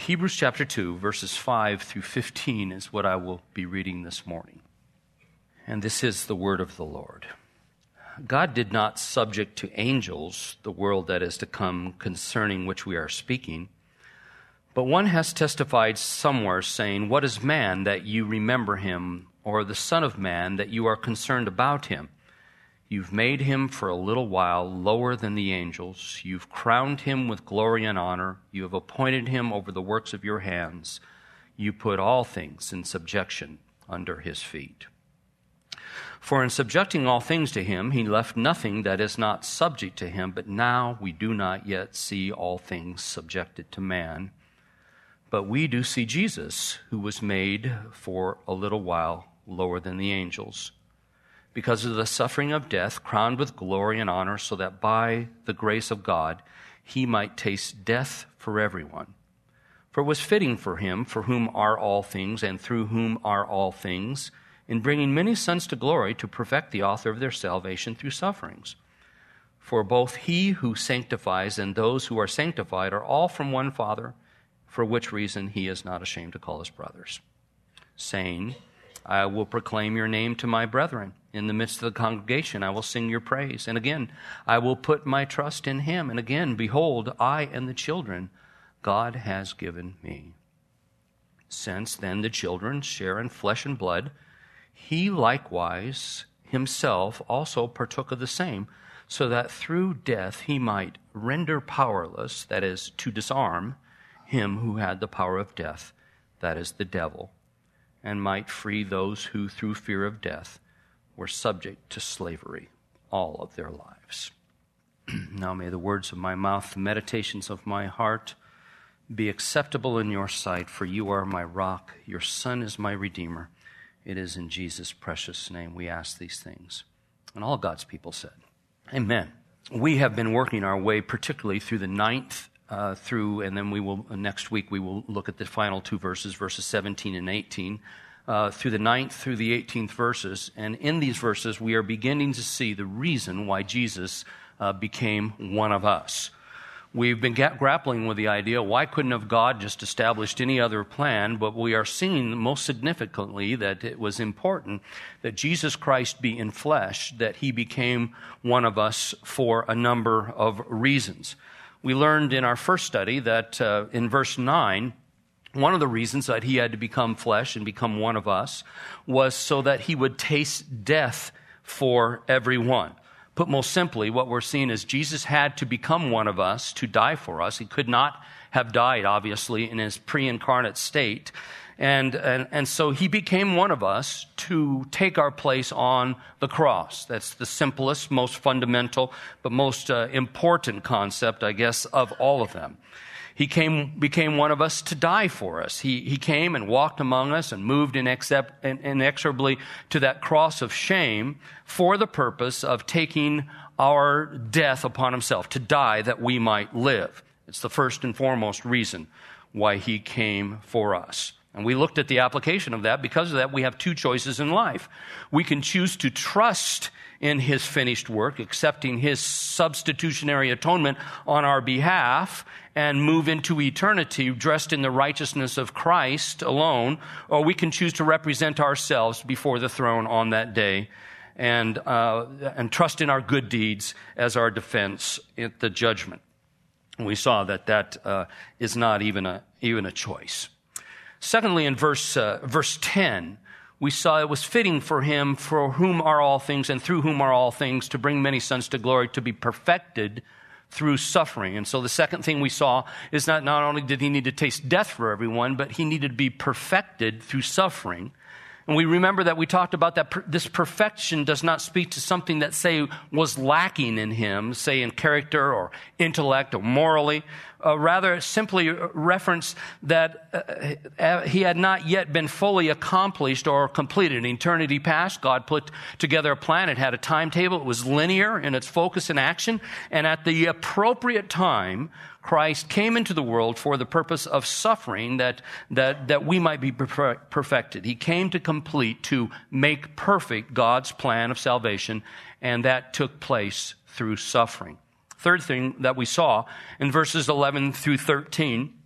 Hebrews chapter 2, verses 5 through 15 is what I will be reading this morning. And this is the word of the Lord. God did not subject to angels the world that is to come concerning which we are speaking. But one has testified somewhere, saying, "What is man that you remember him, or the Son of Man that you are concerned about him? You've made him for a little while lower than the angels. You've crowned him with glory and honor. You have appointed him over the works of your hands. You put all things in subjection under his feet. For in subjecting all things to him, he left nothing that is not subject to him. But now we do not yet see all things subjected to man. But we do see Jesus, who was made for a little while lower than the angels, because of the suffering of death, crowned with glory and honor, so that by the grace of God he might taste death for everyone. For it was fitting for him, for whom are all things, and through whom are all things, in bringing many sons to glory, to perfect the author of their salvation through sufferings. For both he who sanctifies and those who are sanctified are all from one Father, for which reason he is not ashamed to call us brothers, saying, I will proclaim your name to my brethren. In the midst of the congregation, I will sing your praise. And again, I will put my trust in him. And again, behold, I and the children God has given me. Since then the children share in flesh and blood, he likewise himself also partook of the same, so that through death he might render powerless, that is, to disarm, him who had the power of death, that is, the devil, and might free those who, through fear of death, were subject to slavery all of their lives. Now may the words of my mouth, the meditations of my heart, be acceptable in your sight, for you are my rock, your Son is my Redeemer. It is in Jesus' precious name we ask these things. And all God's people said, Amen. We have been working our way particularly through the 9th through, and then we will, next week, we will look at the final two verses, verses 17 and 18, through the 9th through the 18th verses. And in these verses, we are beginning to see the reason why Jesus became one of us. We've been grappling with the idea, why couldn't have God just established any other plan? But we are seeing most significantly that it was important that Jesus Christ be in flesh, that he became one of us for a number of reasons. We learned in our first study that in verse 9, one of the reasons that he had to become flesh and become one of us was so that he would taste death for everyone. Put most simply, what we're seeing is Jesus had to become one of us to die for us. He could not have died, obviously, in his pre-incarnate state. And so he became one of us to take our place on the cross. That's the simplest, most fundamental, but most important concept, I guess, of all of them. He became one of us to die for us. He came and walked among us and moved inexorably to that cross of shame for the purpose of taking our death upon himself, to die that we might live. It's the first and foremost reason why he came for us. And we looked at the application of that. Because of that, we have two choices in life. We can choose to trust in his finished work, accepting his substitutionary atonement on our behalf, and move into eternity dressed in the righteousness of Christ alone, or we can choose to represent ourselves before the throne on that day and trust in our good deeds as our defense at the judgment. And we saw that is not even a choice. Secondly, in verse 10, we saw it was fitting for him, for whom are all things and through whom are all things, to bring many sons to glory, to be perfected through suffering. And so the second thing we saw is not only did he need to taste death for everyone, but he needed to be perfected through suffering. And we remember that we talked about that this perfection does not speak to something that, say, was lacking in him, say in character or intellect or morally. Rather, it simply referenced that he had not yet been fully accomplished or completed. In eternity past, God put together a plan. It had a timetable. It was linear in its focus and action. And at the appropriate time, Christ came into the world for the purpose of suffering that we might be perfected. He came to complete, to make perfect God's plan of salvation, and that took place through suffering. Third thing that we saw in verses 11 through 13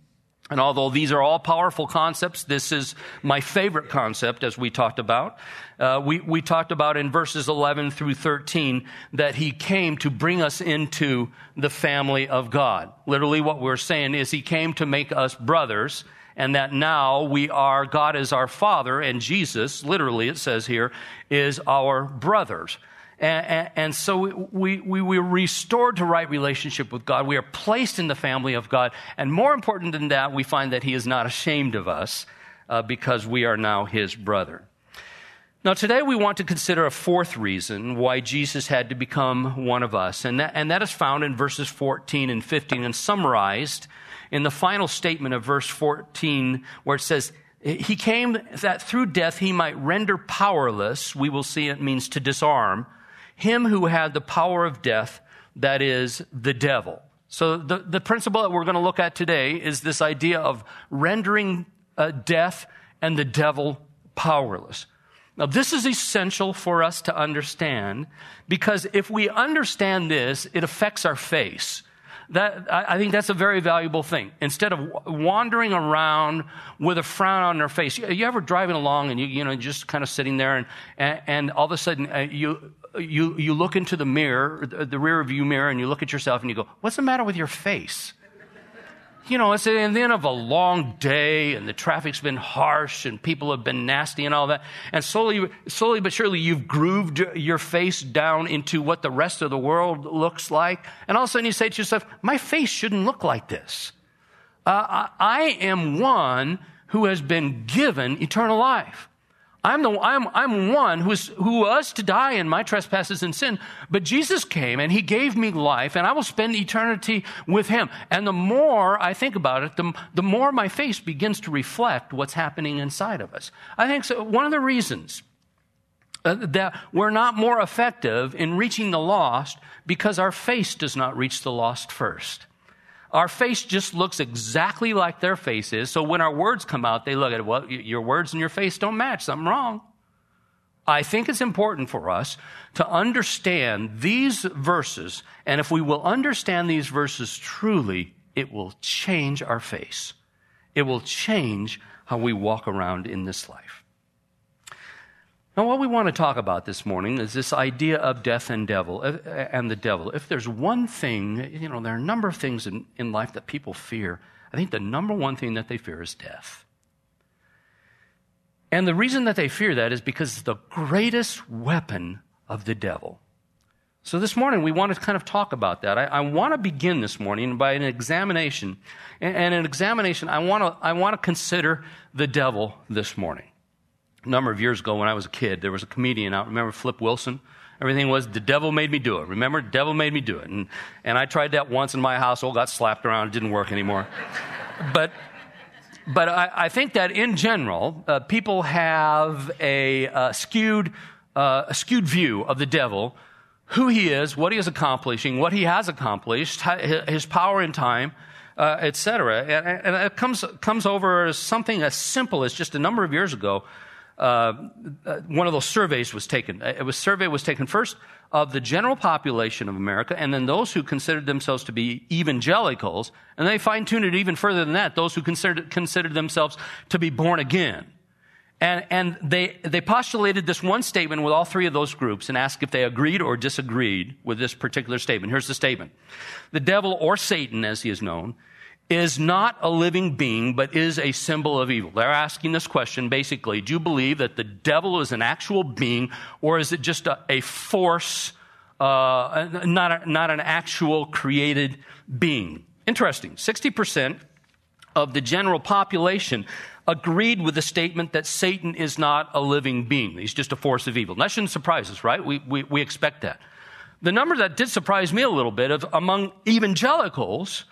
And although these are all powerful concepts, this is my favorite concept, as we talked about. We talked about in verses 11 through 13 that he came to bring us into the family of God. Literally what we're saying is he came to make us brothers, and that now God is our Father, and Jesus, literally it says here, is our brothers. And so we were restored to right relationship with God. We are placed in the family of God. And more important than that, we find that he is not ashamed of us because we are now his brother. Now, today we want to consider a fourth reason why Jesus had to become one of us. And that is found in verses 14 and 15 and summarized in the final statement of verse 14 where it says, he came that through death he might render powerless, we will see it means to disarm, him who had the power of death, that is, the devil. So the principle that we're going to look at today is this idea of rendering death and the devil powerless. Now, this is essential for us to understand because if we understand this, it affects our face. I think that's a very valuable thing. Instead of wandering around with a frown on their face, you ever driving along and you just kind of sitting there and all of a sudden you look into the mirror, the rear view mirror, and you look at yourself and you go, "What's the matter with your face?" It's the end of a long day and the traffic's been harsh and people have been nasty and all that. And slowly but surely you've grooved your face down into what the rest of the world looks like. And all of a sudden you say to yourself, my face shouldn't look like this. I am one who has been given eternal life. I'm one who was to die in my trespasses and sin, but Jesus came and he gave me life and I will spend eternity with him. And the more I think about it, the more my face begins to reflect what's happening inside of us. I think so. One of the reasons that we're not more effective in reaching the lost because our face does not reach the lost first. Our face just looks exactly like their face is. So when our words come out, they look at it, well, your words and your face don't match. Something wrong. I think it's important for us to understand these verses. And if we will understand these verses truly, it will change our face. It will change how we walk around in this life. Now, what we want to talk about this morning is this idea of death and the devil. If there's one thing, there are a number of things in life that people fear. I think the number one thing that they fear is death. And the reason that they fear that is because it's the greatest weapon of the devil. So this morning, we want to kind of talk about that. I want to begin this morning by an examination. And an examination, I want to consider the devil this morning. A number of years ago when I was a kid, there was a comedian out. Remember Flip Wilson? Everything was, the devil made me do it. Remember? The devil made me do it. And I tried that once in my household, got slapped around, it didn't work anymore. But I think that in general, people have a skewed view of the devil, who he is, what he is accomplishing, what he has accomplished, his power in time, etc. And it comes over as something as simple as just a number of years ago. One of those surveys was taken. Survey was taken first of the general population of America, and then those who considered themselves to be evangelicals, and they fine-tuned it even further than that, those who considered themselves to be born again. And they postulated this one statement with all three of those groups and asked if they agreed or disagreed with this particular statement. Here's the statement. The devil, or Satan as he is known, is not a living being, but is a symbol of evil. They're asking this question, basically, do you believe that the devil is an actual being, or is it just a force, not an actual created being? Interesting. 60% of the general population agreed with the statement that Satan is not a living being. He's just a force of evil. And that shouldn't surprise us, right? We expect that. The number that did surprise me a little bit of among evangelicals,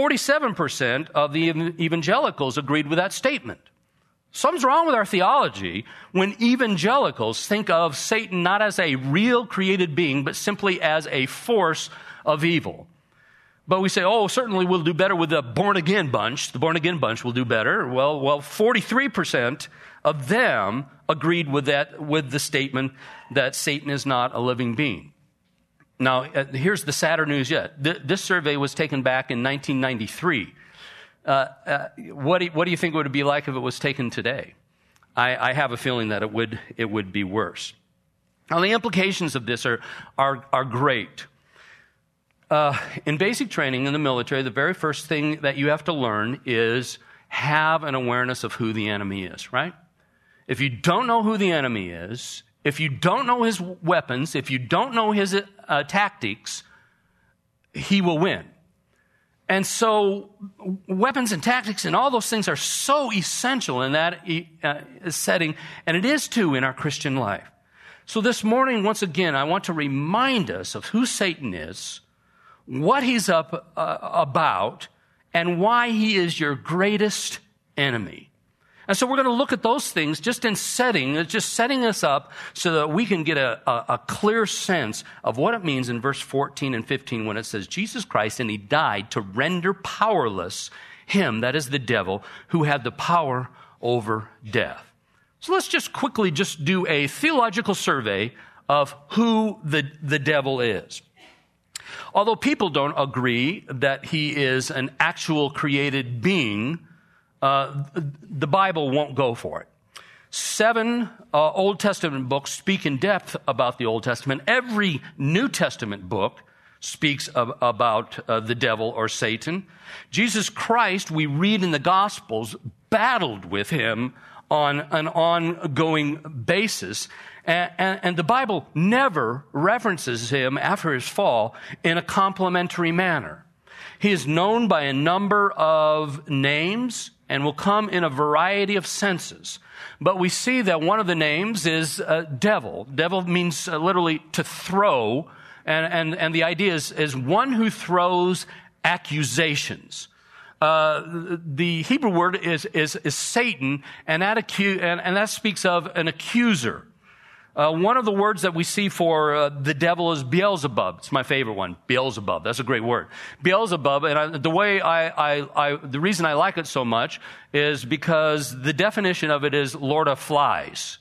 47% of the evangelicals agreed with that statement. Something's wrong with our theology when evangelicals think of Satan not as a real created being, but simply as a force of evil. But we say, certainly we'll do better with the born-again bunch. The born-again bunch will do better. Well, 43% of them agreed with the statement that Satan is not a living being. Now, here's the sadder news yet. This survey was taken back in 1993. What do you think it would be like if it was taken today? I have a feeling that it would be worse. Now, the implications of this are great. In basic training in the military, the very first thing that you have to learn is have an awareness of who the enemy is, right? If you don't know who the enemy is, if you don't know his weapons, if you don't know his tactics, he will win. And so weapons and tactics and all those things are so essential in that setting, and it is too in our Christian life. So this morning, once again, I want to remind us of who Satan is, what he's up about, and why he is your greatest enemy. And so we're going to look at those things just setting us up so that we can get a clear sense of what it means in verse 14 and 15 when it says, Jesus Christ, and he died to render powerless him, that is the devil, who had the power over death. So let's just quickly do a theological survey of who the devil is. Although people don't agree that he is an actual created being, the Bible won't go for it. 7 Old Testament books speak in depth about the Old Testament. Every New Testament book speaks about the devil or Satan. Jesus Christ, we read in the Gospels, battled with him on an ongoing basis. And the Bible never references him after his fall in a complimentary manner. He is known by a number of names and will come in a variety of senses. But we see that one of the names is devil. Devil means literally to throw, and the idea is one who throws accusations. The Hebrew word is Satan, and that speaks of an accuser. One of the words that we see for the devil is Beelzebub. It's my favorite one, Beelzebub. That's a great word. Beelzebub, and the reason I like it so much is because the definition of it is Lord of Flies.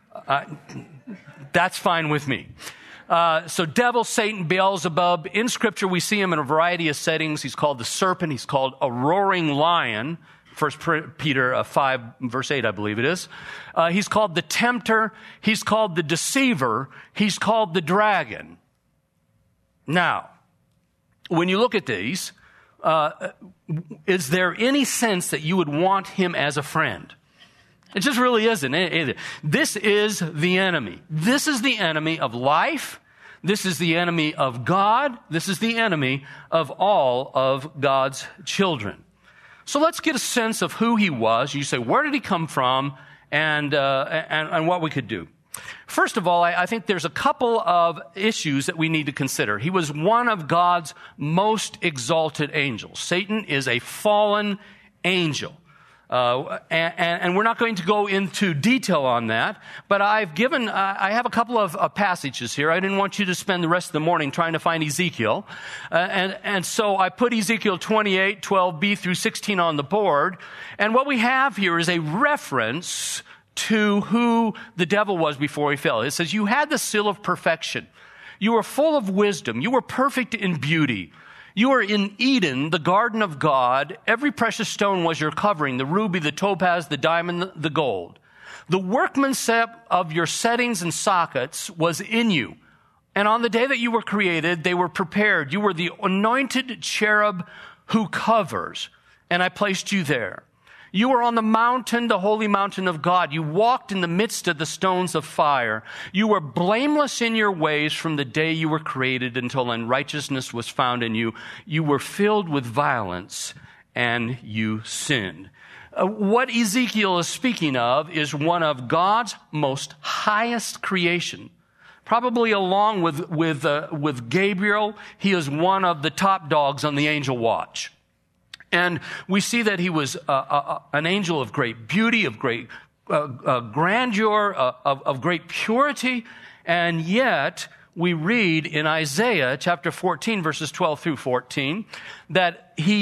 That's fine with me. So devil, Satan, Beelzebub. In Scripture, we see him in a variety of settings. He's called the serpent. He's called a roaring lion. 1 Peter 5, verse 8, I believe it is. He's called the tempter. He's called the deceiver. He's called the dragon. Now, when you look at these, is there any sense that you would want him as a friend? It just really isn't. This is the enemy. This is the enemy of life. This is the enemy of God. This is the enemy of all of God's children. So let's get a sense of who he was. You say, where did he come from, and what we could do. First of all, I think there's a couple of issues that we need to consider. He was one of God's most exalted angels. Satan is a fallen angel. And we're not going to go into detail on that, but I have a couple of passages here. I didn't want you to spend the rest of the morning trying to find Ezekiel. And so I put Ezekiel 28, 12b through 16 on the board. And what we have here is a reference to who the devil was before he fell. It says, you had the seal of perfection. You were full of wisdom. You were perfect in beauty. You were in Eden, the garden of God. Every precious stone was your covering, the ruby, the topaz, the diamond, the gold. The workmanship of your settings and sockets was in you. And on the day that you were created, they were prepared. You were the anointed cherub who covers, and I placed you there. You were on the mountain, the holy mountain of God. You walked in the midst of the stones of fire. You were blameless in your ways from the day you were created until unrighteousness was found in you. You were filled with violence and you sinned. What Ezekiel is speaking of is one of God's most highest creation. Probably along with Gabriel, he is one of the top dogs on the angel watch. And we see that he was an angel of great beauty, of great grandeur, of great purity. And yet, we read in Isaiah chapter 14, verses 12 through 14, that he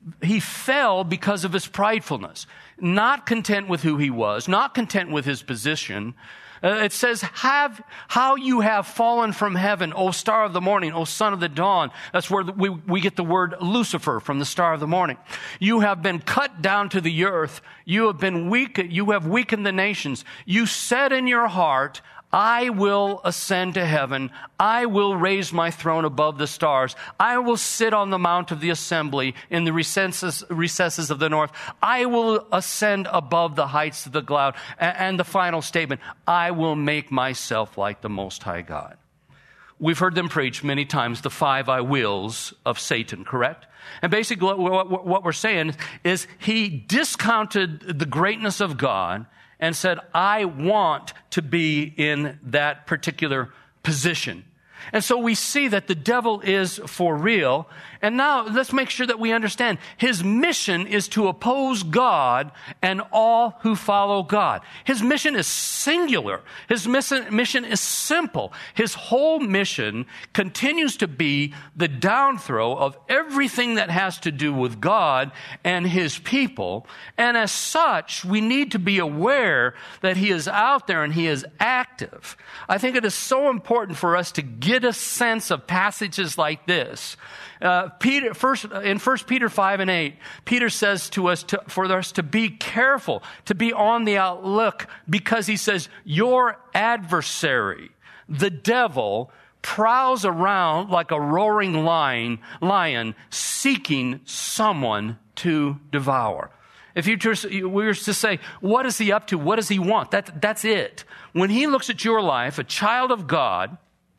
he fell because of his pridefulness. Not content with who he was, not content with his position. It says, how you have fallen from heaven, O star of the morning, O son of the dawn. That's where we get the word Lucifer, from the star of the morning. You have been cut down to the earth. You have been weak. You have weakened the nations. You said in your heart, I will ascend to heaven. I will raise my throne above the stars. I will sit on the mount of the assembly in the recesses of the north. I will ascend above the heights of the cloud. And the final statement, I will make myself like the Most High God. We've heard them preach many times the 5 I wills of Satan, correct? And basically what we're saying is he discounted the greatness of God and said, I want to be in that particular position. And so we see that the devil is for real. And now let's make sure that we understand his mission is to oppose God and all who follow God. His mission is singular. His mission is simple. His whole mission continues to be the downthrow of everything that has to do with God and his people. And as such, we need to be aware that he is out there and he is active. I think it is so important for us to get a sense of passages like this. In 1 Peter 5 and 8, Peter says to us for us to be careful, to be on the outlook, because he says, your adversary, the devil, prowls around like a roaring lion seeking someone to devour. If we were to say, what is he up to? What does he want? That's it. When he looks at your life, a child of God,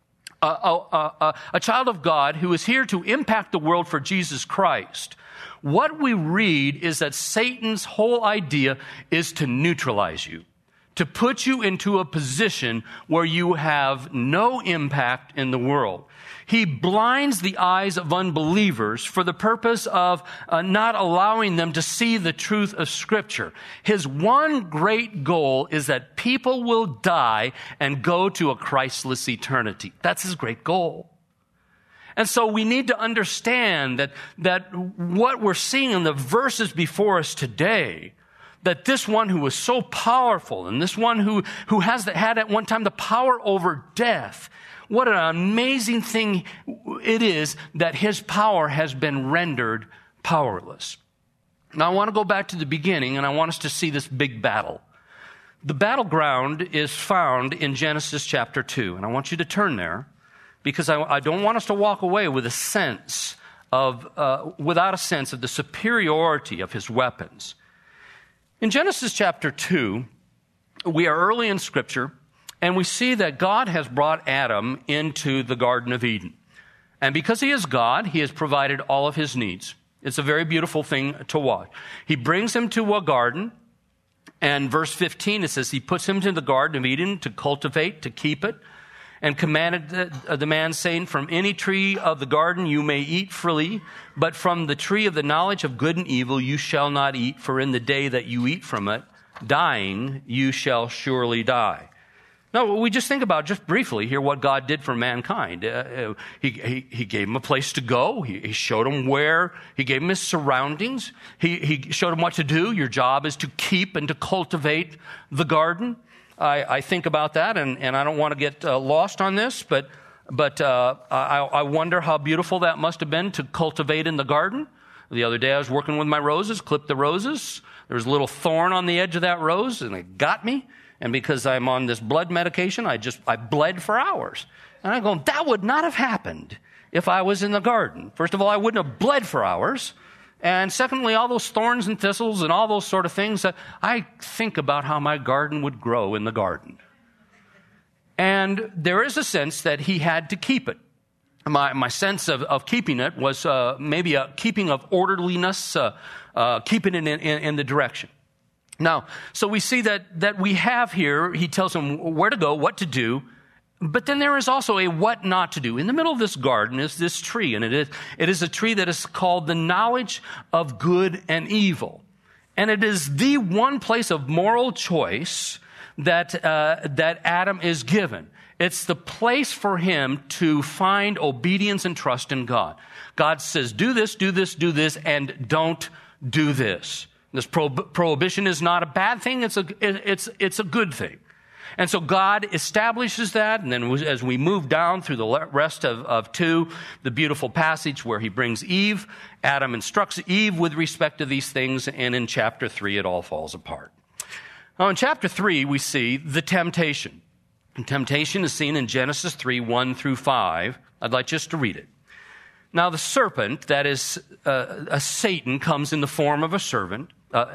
a child of God who is here to impact the world for Jesus Christ, what we read is that Satan's whole idea is to neutralize you, to put you into a position where you have no impact in the world. He blinds the eyes of unbelievers for the purpose of not allowing them to see the truth of Scripture. His one great goal is that people will die and go to a Christless eternity. That's his great goal. And so we need to understand that what we're seeing in the verses before us today, that this one who was so powerful and this one who had at one time the power over death, what an amazing thing it is that his power has been rendered powerless. Now I want to go back to the beginning and I want us to see this big battle. The battleground is found in Genesis chapter 2. And I want you to turn there because I don't want us to walk away with without a sense of the superiority of his weapons. In Genesis chapter 2, we are early in Scripture, and we see that God has brought Adam into the Garden of Eden. And because he is God, he has provided all of his needs. It's a very beautiful thing to watch. He brings him to a garden, and verse 15, it says, he puts him to the Garden of Eden to cultivate, to keep it, and commanded the man, saying, from any tree of the garden you may eat freely, but from the tree of the knowledge of good and evil you shall not eat, for in the day that you eat from it, dying, you shall surely die. Now, we just think about, just briefly here, what God did for mankind. He gave him a place to go. He showed him where. He gave him his surroundings. He showed him what to do. Your job is to keep and to cultivate the garden. I think about that, and I don't want to get lost on this, but I wonder how beautiful that must have been to cultivate in the garden. The other day I was working with my roses, clipped the roses. There was a little thorn on the edge of that rose, and it got me. And because I'm on this blood medication, I bled for hours. And I'm going, that would not have happened if I was in the garden. First of all, I wouldn't have bled for hours. And secondly, all those thorns and thistles and all those sort of things, I think about how my garden would grow in the garden. And there is a sense that he had to keep it. My sense of keeping it was maybe a keeping of orderliness, keeping it in the direction. Now, so we see that we have here, he tells him where to go, what to do, but then there is also a what not to do. In the middle of this garden is this tree, and it is a tree that is called the knowledge of good and evil. And it is the one place of moral choice that Adam is given. It's the place for him to find obedience and trust in God. God says, do this, do this, do this, and don't do this. This prohibition is not a bad thing. It's a good thing. And so God establishes that, and then as we move down through the rest of 2, the beautiful passage where he brings Eve, Adam instructs Eve with respect to these things, and in chapter 3 it all falls apart. Now in chapter 3 we see the temptation. And temptation is seen in Genesis 3, 1 through 5. I'd like just to read it. Now the serpent, that is a Satan, comes in the form of a serpent,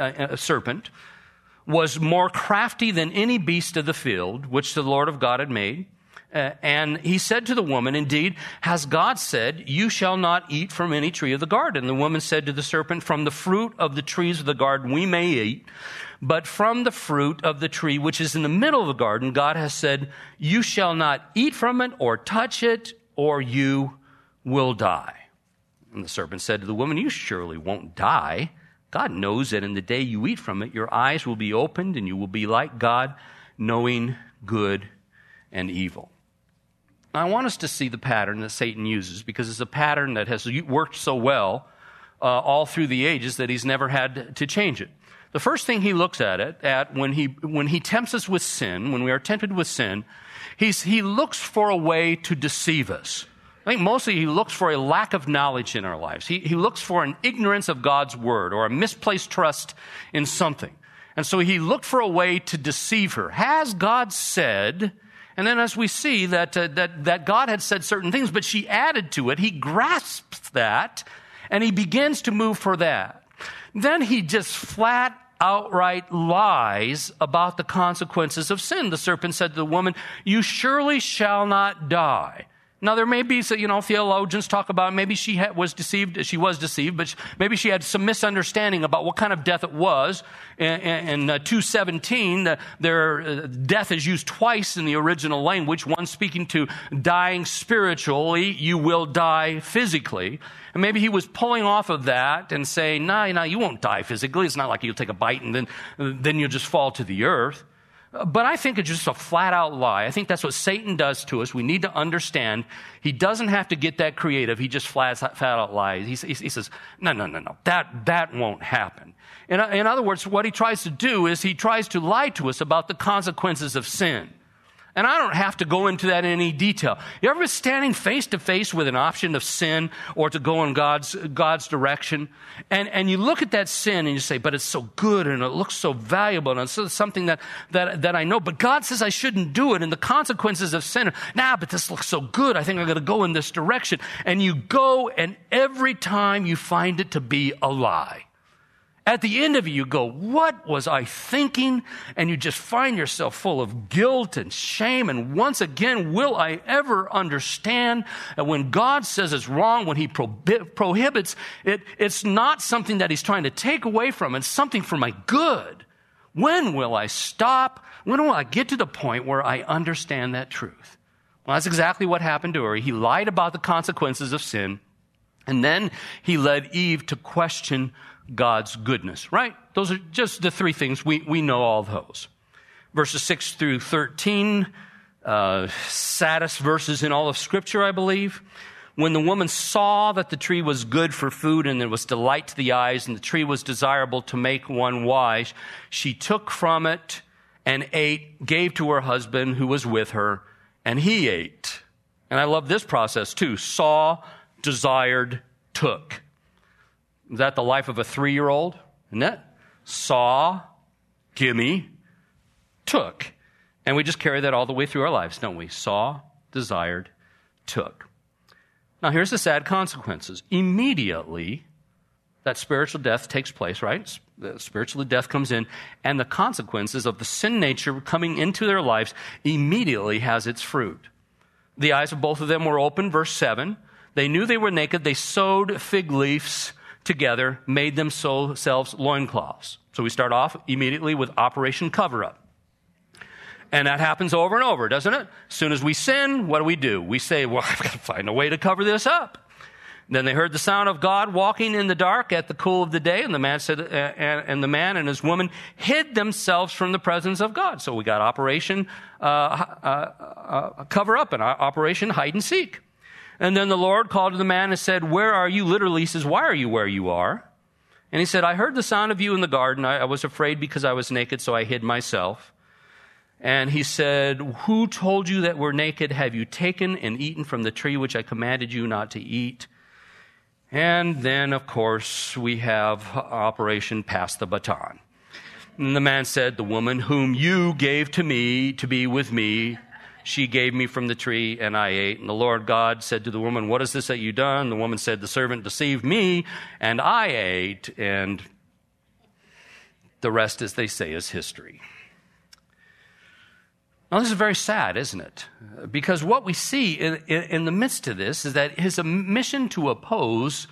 was more crafty than any beast of the field, which the Lord of God had made. And he said to the woman, indeed, has God said, you shall not eat from any tree of the garden? And the woman said to the serpent, from the fruit of the trees of the garden we may eat, but from the fruit of the tree which is in the middle of the garden, God has said, you shall not eat from it or touch it, or you will die. And the serpent said to the woman, you surely won't die. God knows that in the day you eat from it, your eyes will be opened and you will be like God, knowing good and evil. Now, I want us to see the pattern that Satan uses, because it's a pattern that has worked so well all through the ages that he's never had to change it. The first thing he looks at when he tempts us with sin, when we are tempted with sin, he looks for a way to deceive us. I think mostly he looks for a lack of knowledge in our lives. He looks for an ignorance of God's word or a misplaced trust in something. And so he looked for a way to deceive her. Has God said? And then as we see that God had said certain things, but she added to it, he grasps that and he begins to move for that. Then he just flat outright lies about the consequences of sin. The serpent said to the woman, you surely shall not die. Now, there may be, theologians talk about maybe she was deceived, but maybe she had some misunderstanding about what kind of death it was. In 2:17, death is used twice in the original language, one speaking to dying spiritually, you will die physically. And maybe he was pulling off of that and saying, no, you won't die physically. It's not like you'll take a bite and then you'll just fall to the earth. But I think it's just a flat-out lie. I think that's what Satan does to us. We need to understand he doesn't have to get that creative. He just flat-out lies. He says, no, that won't happen. In other words, what he tries to do is he tries to lie to us about the consequences of sin. And I don't have to go into that in any detail. You ever been standing face to face with an option of sin or to go in God's direction? And you look at that sin and you say, but it's so good and it looks so valuable and it's something that I know, but God says I shouldn't do it, and the consequences of sin, but this looks so good, I think I'm going to go in this direction. And you go, and every time you find it to be a lie. At the end of it, you go, what was I thinking? And you just find yourself full of guilt and shame. And once again, will I ever understand that when God says it's wrong, when he prohibits it, it's not something that he's trying to take away from. It's something for my good. When will I stop? When will I get to the point where I understand that truth? Well, that's exactly what happened to her. He lied about the consequences of sin. And then he led Eve to question God's goodness, right? Those are just the three things. We know all those. Verses 6 through 13, saddest verses in all of Scripture, I believe. When the woman saw that the tree was good for food and it was delight to the eyes and the tree was desirable to make one wise, she took from it and ate, gave to her husband who was with her, and he ate. And I love this process too. Saw, desired, took. Is that the life of a 3-year-old? Isn't it? Saw, gimme, took. And we just carry that all the way through our lives, don't we? Saw, desired, took. Now here's the sad consequences. Immediately, that spiritual death takes place, right? Spiritual death comes in, and the consequences of the sin nature coming into their lives immediately has its fruit. The eyes of both of them were open, verse 7. They knew they were naked. They sewed fig leaves together, made themselves loincloths. So we start off immediately with Operation Cover-Up. And that happens over and over, doesn't it? As soon as we sin, what do? We say, well, I've got to find a way to cover this up. Then they heard the sound of God walking in the dark at the cool of the day, and the man said, and the man and his woman hid themselves from the presence of God. So we got Operation Cover Up and Operation Hide and Seek. And then the Lord called to the man and said, "Where are you?" Literally, he says, "Why are you where you are?" And he said, "I heard the sound of you in the garden. I was afraid because I was naked, so I hid myself." And he said, "Who told you that we're naked? Have you taken and eaten from the tree which I commanded you not to eat?" And then, of course, we have Operation Pass the Baton. And the man said, "The woman whom you gave to me to be with me, she gave me from the tree, and I ate." And the Lord God said to the woman, "What is this that you've done?" The woman said, "The servant deceived me, and I ate." And the rest, as they say, is history. Now, this is very sad, isn't it? Because what we see in the midst of this is that his mission to oppose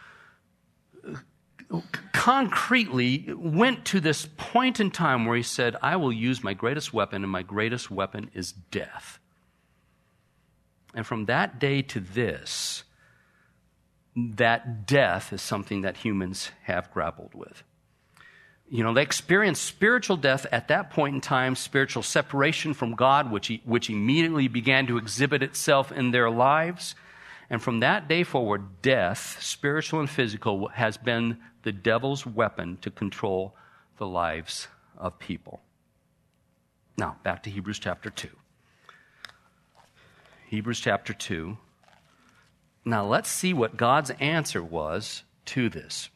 concretely went to this point in time where he said, "I will use my greatest weapon, and my greatest weapon is death." And from that day to this, that death is something that humans have grappled with. You know, they experienced spiritual death at that point in time, spiritual separation from God, which immediately began to exhibit itself in their lives. And from that day forward, death, spiritual and physical, has been the devil's weapon to control the lives of people. Now, back to Hebrews chapter 2. Hebrews chapter 2. Now, let's see what God's answer was to this.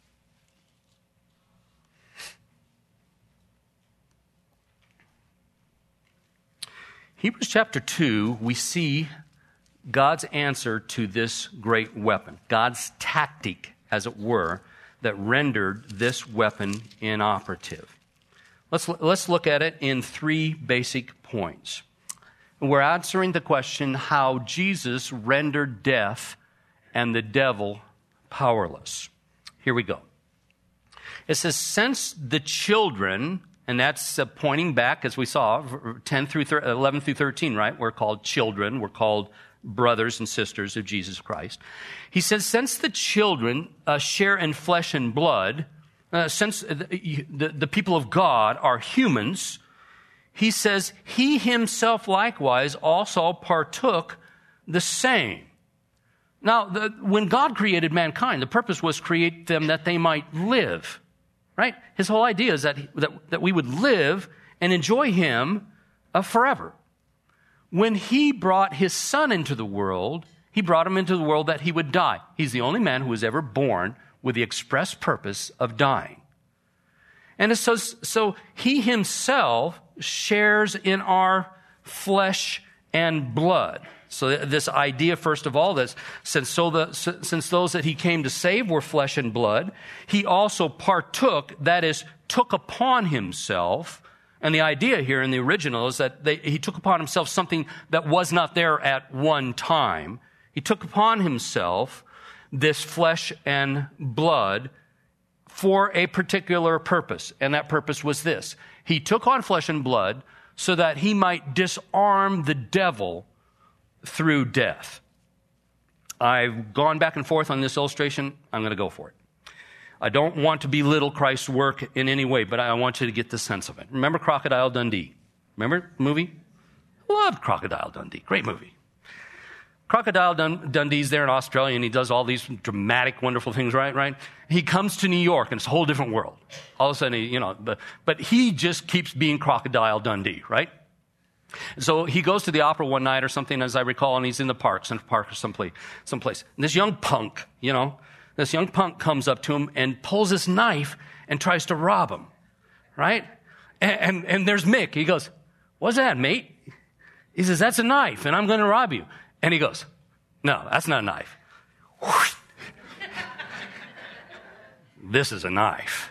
Hebrews chapter 2, we see God's answer to this great weapon, God's tactic, as it were, that rendered this weapon inoperative. Let's look at it in 3 basic points. We're answering the question how Jesus rendered death and the devil powerless. Here we go. It says, "Since the children," and that's pointing back, as we saw, 11 through 13, right? We're called children. We're called brothers and sisters of Jesus Christ. He says, "Since the children share in flesh and blood," since the people of God are humans, he says, "He himself likewise also partook the same." Now, when God created mankind, the purpose was to create them that they might live. Right? His whole idea is that we would live and enjoy him forever. When he brought his son into the world, he brought him into the world that he would die. He's the only man who was ever born with the express purpose of dying. And so he himself shares in our flesh and blood. So this idea, first of all, that since those that he came to save were flesh and blood, he also partook, that is, took upon himself. And the idea here in the original is that he took upon himself something that was not there at one time. He took upon himself this flesh and blood for a particular purpose. And that purpose was this. He took on flesh and blood so that he might disarm the devil through death. I've gone back and forth on this illustration. I'm going to go for it. I don't want to belittle Christ's work in any way, but I want you to get the sense of it. Remember Crocodile Dundee? Remember the movie? Loved Crocodile Dundee. Great movie. Crocodile Dundee's there in Australia, and he does all these dramatic, wonderful things, right? He comes to New York, and it's a whole different world. All of a sudden, but he just keeps being Crocodile Dundee, right? So he goes to the opera one night or something, as I recall, and he's in the park or someplace. And this young punk comes up to him and pulls his knife and tries to rob him, right? And there's Mick. He goes, "What's that, mate?" He says, "That's a knife, and I'm going to rob you." And he goes, "No, that's not a knife. This is a knife."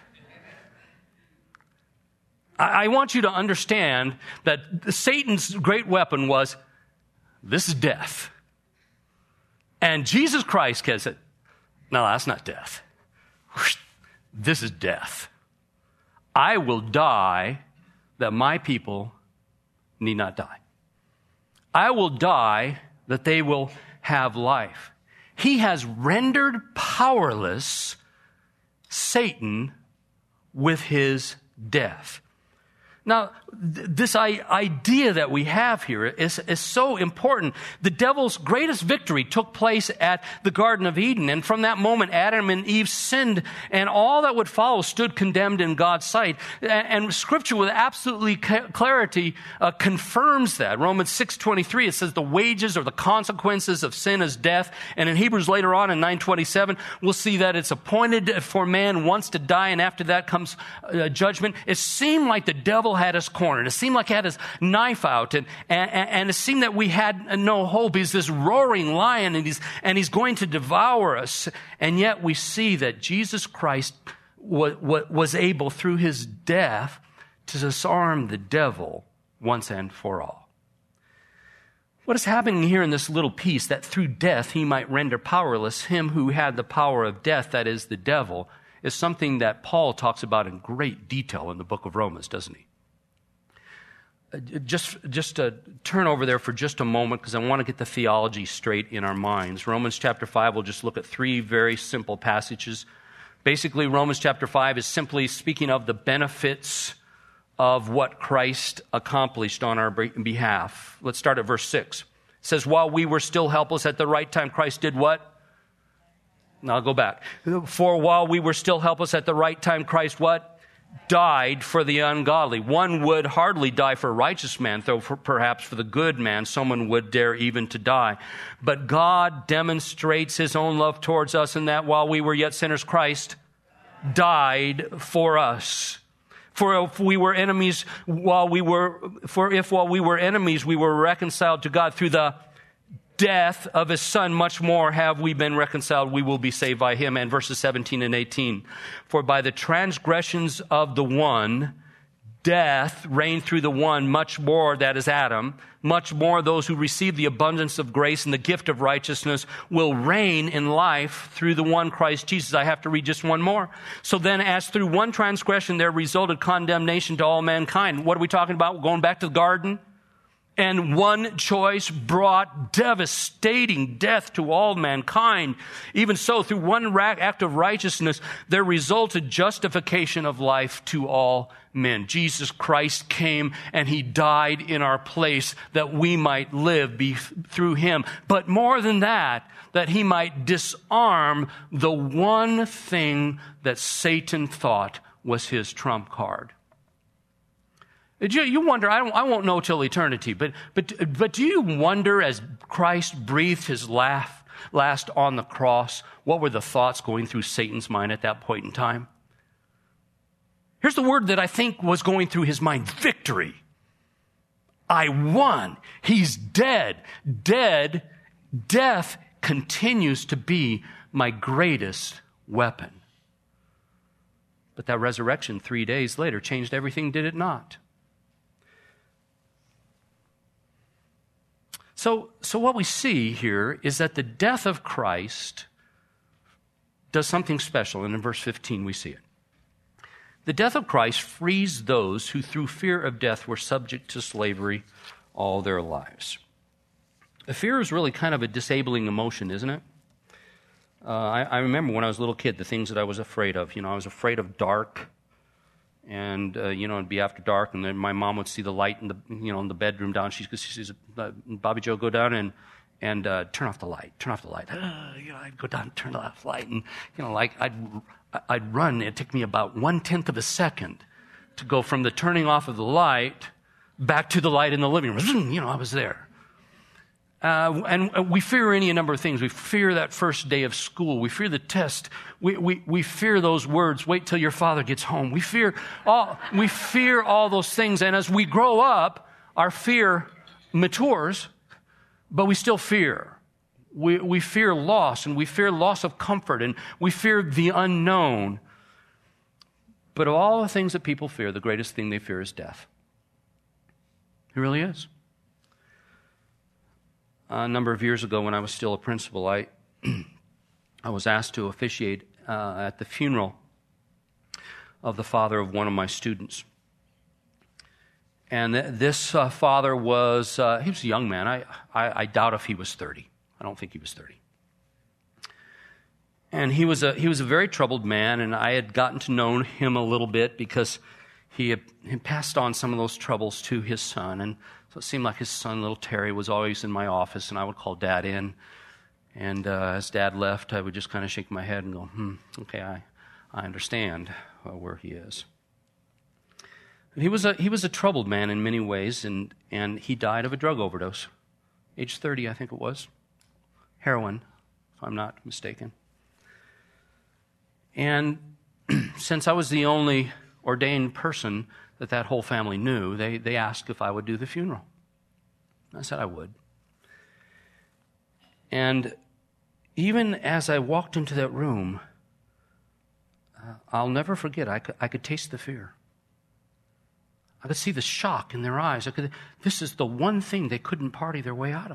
I want you to understand that Satan's great weapon was, this is death. And Jesus Christ said, "No, that's not death. This is death. I will die that my people need not die. I will die that they will have life." He has rendered powerless Satan with his death. Now, this idea that we have here is so important. The devil's greatest victory took place at the Garden of Eden. And from that moment, Adam and Eve sinned, and all that would follow stood condemned in God's sight. And Scripture with absolutely clarity confirms that. Romans 6:23, it says the wages or the consequences of sin is death. And in Hebrews later on in 9:27, we'll see that it's appointed for man once to die, and after that comes judgment. It seemed like the devil had us cornered. It seemed like he had his knife out, and it seemed that we had no hope. He's this roaring lion, and he's going to devour us. And yet we see that Jesus Christ was able, through his death, to disarm the devil once and for all. What is happening here in this little piece, that through death he might render powerless him who had the power of death, that is the devil, is something that Paul talks about in great detail in the book of Romans, doesn't he? Just to turn over there for just a moment, because I want to get the theology straight in our minds. Romans chapter 5, we'll just look at three very simple passages. Basically, Romans chapter 5 is simply speaking of the benefits of what Christ accomplished on our behalf. Let's start at verse 6. It says, while we were still helpless, at the right time Christ did what? Now I'll go back. For while we were still helpless, at the right time Christ what? Died for the ungodly. One would hardly die for a righteous man, though perhaps for the good man someone would dare even to die. But God demonstrates his own love towards us in that while we were yet sinners, Christ died for us. For if we were enemies, while we were enemies, we were reconciled to God through the death of his son, much more have we been reconciled, we will be saved by him. And verses 17 and 18. For by the transgressions of the one, death reigned through the one, much more, that is Adam, much more those who receive the abundance of grace and the gift of righteousness will reign in life through the one Christ Jesus. I have to read just one more. So then, as through one transgression there resulted condemnation to all mankind. What are we talking about? Going back to the garden? And one choice brought devastating death to all mankind. Even so, through one act of righteousness, there resulted justification of life to all men. Jesus Christ came and he died in our place that we might live through him. But more than that he might disarm the one thing that Satan thought was his trump card. You wonder, I won't know till eternity, but do you wonder, as Christ breathed his last on the cross, what were the thoughts going through Satan's mind at that point in time? Here's the word that I think was going through his mind: victory. I won. He's dead. Death continues to be my greatest weapon. But that resurrection 3 days later changed everything, did it not? So what we see here is that the death of Christ does something special, and in verse 15 we see it. The death of Christ frees those who through fear of death were subject to slavery all their lives. Fear is really kind of a disabling emotion, isn't it? I remember when I was a little kid, the things that I was afraid of. I was afraid of dark. And, it'd be after dark, and then my mom would see the light in the bedroom down. She says, Bobby Joe, go down and turn off the light. I'd go down and turn off the light. And, I'd run. It'd take me about 1/10 of a second to go from the turning off of the light back to the light in the living room. I was there. And we fear any number of things. We fear that first day of school. We fear the test. We fear those words, wait till your father gets home. We fear all those things. And as we grow up, our fear matures, but we still fear. We fear loss, and we fear loss of comfort, and we fear the unknown. But of all the things that people fear, the greatest thing they fear is death. It really is. A number of years ago, when I was still a principal, I was asked to officiate at the funeral of the father of one of my students. And this father was, he was a young man. I doubt if he was 30. I don't think he was 30. And he was a very troubled man, and I had gotten to know him a little bit because he had passed on some of those troubles to his son. And so it seemed like his son, little Terry, was always in my office, and I would call Dad in. And as Dad left, I would just kind of shake my head and go, okay, I understand where he is. He was a troubled man in many ways, and he died of a drug overdose. Age 30, I think it was. Heroin, if I'm not mistaken. And since I was the only ordained person that whole family knew, they asked if I would do the funeral. I said I would. And even as I walked into that room, I'll never forget, I could taste the fear. I could see the shock in their eyes. This is the one thing they couldn't party their way out of.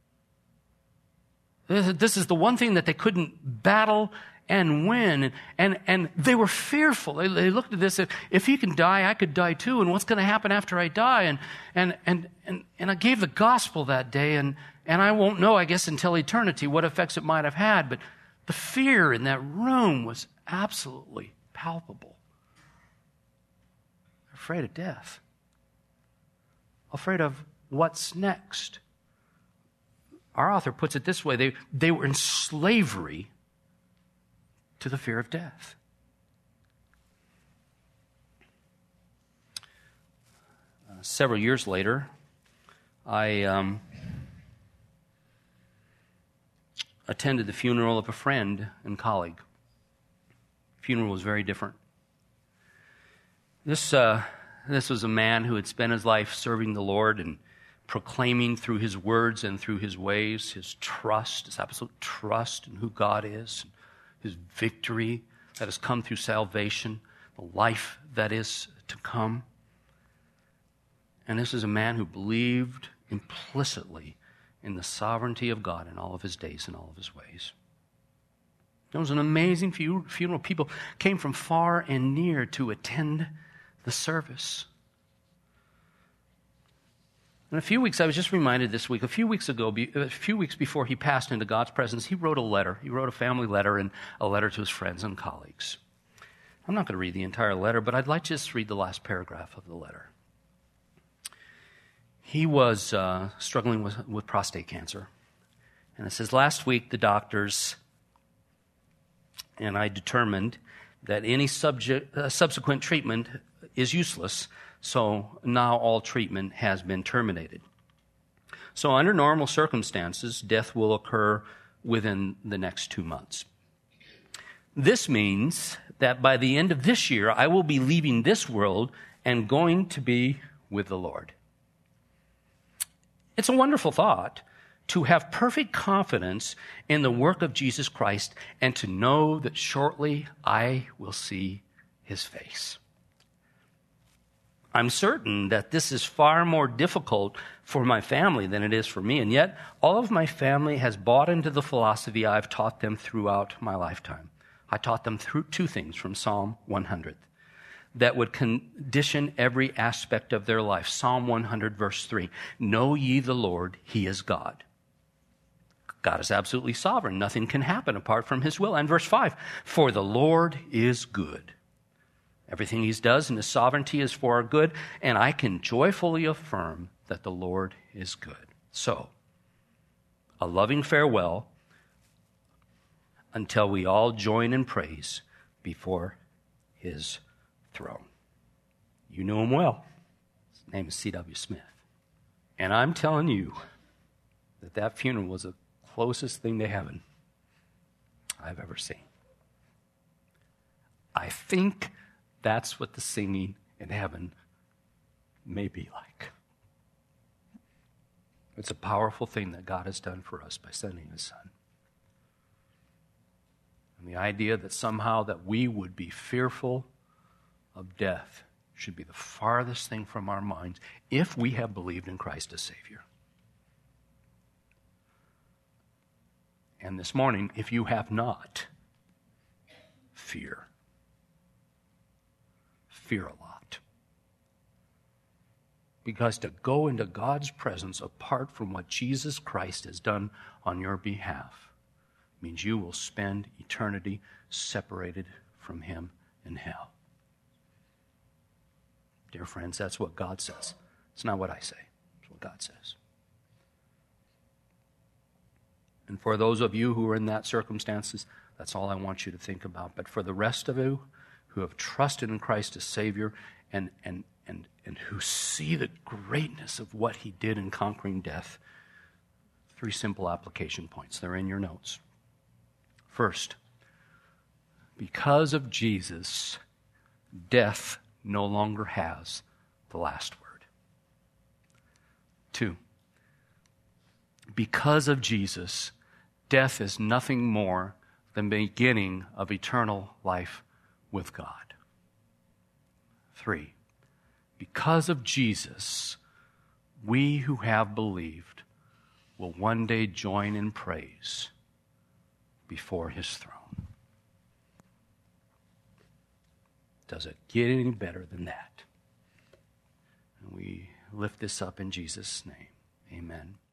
This is the one thing that they couldn't battle and win. And they were fearful. They looked at this, if he can die, I could die too. And what's going to happen after I die? And I gave the gospel that day, and I won't know, I guess, until eternity what effects it might have had. But the fear in that room was absolutely palpable. Afraid of death. Afraid of what's next. Our author puts it this way, they were in slavery to the fear of death. Several years later, I attended the funeral of a friend and colleague. The funeral was very different. This was a man who had spent his life serving the Lord and proclaiming through his words and through his ways his trust, his absolute trust in who God is, his victory that has come through salvation, the life that is to come. And this is a man who believed implicitly in the sovereignty of God in all of his days and all of his ways. It was an amazing funeral. People came from far and near to attend the service. In a few weeks, I was just reminded this week, a few weeks before he passed into God's presence, he wrote a letter. He wrote a family letter and a letter to his friends and colleagues. I'm not going to read the entire letter, but I'd like to just read the last paragraph of the letter. He was struggling with prostate cancer. And it says, last week the doctors and I determined that any subsequent treatment is useless, so now all treatment has been terminated. So under normal circumstances, death will occur within the next 2 months. This means that by the end of this year, I will be leaving this world and going to be with the Lord. It's a wonderful thought to have perfect confidence in the work of Jesus Christ and to know that shortly I will see his face. I'm certain that this is far more difficult for my family than it is for me, and yet all of my family has bought into the philosophy I've taught them throughout my lifetime. I taught them through 2 things from Psalm 100 that would condition every aspect of their life. Psalm 100, verse 3, know ye the Lord, he is God. God is absolutely sovereign. Nothing can happen apart from his will. And verse 5, for the Lord is good. Everything he does in his sovereignty is for our good, and I can joyfully affirm that the Lord is good. So, a loving farewell until we all join in praise before his throne. You know him well. His name is C.W. Smith. And I'm telling you that funeral was the closest thing to heaven I've ever seen. I think that's what the singing in heaven may be like. It's a powerful thing that God has done for us by sending his Son. And the idea that somehow that we would be fearful of death should be the farthest thing from our minds if we have believed in Christ as Savior. And this morning, if you have not, fear. Fear a lot. Because to go into God's presence apart from what Jesus Christ has done on your behalf, means you will spend eternity separated from him in hell. Dear friends, that's what God says. It's not what I say. It's what God says. And for those of you who are in that circumstances, that's all I want you to think about. But for the rest of you who have trusted in Christ as Savior and who see the greatness of what he did in conquering death, 3 simple application points. They're in your notes. First, because of Jesus, death no longer has the last word. 2, because of Jesus, death is nothing more than the beginning of eternal life with God. 3, because of Jesus, we who have believed will one day join in praise before his throne. Does it get any better than that? And we lift this up in Jesus' name. Amen.